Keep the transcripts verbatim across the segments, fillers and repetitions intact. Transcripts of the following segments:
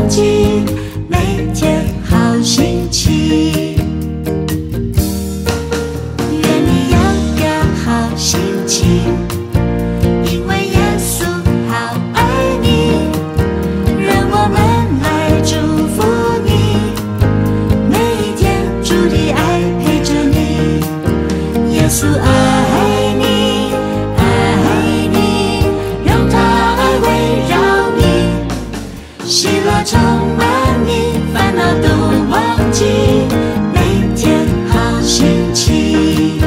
忘记每天好心情。愿你有个好心情，因为耶稣好爱你。让我们来祝福你，每一天主的爱陪着你。耶稣爱你，爱你，让他爱围绕你，喜乐充满你，烦恼都忘记，每天好心情。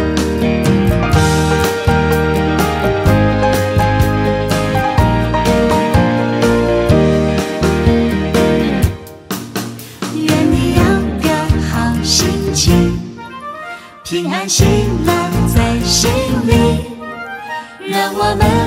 愿你有个好心情，平安喜乐在心里，让我们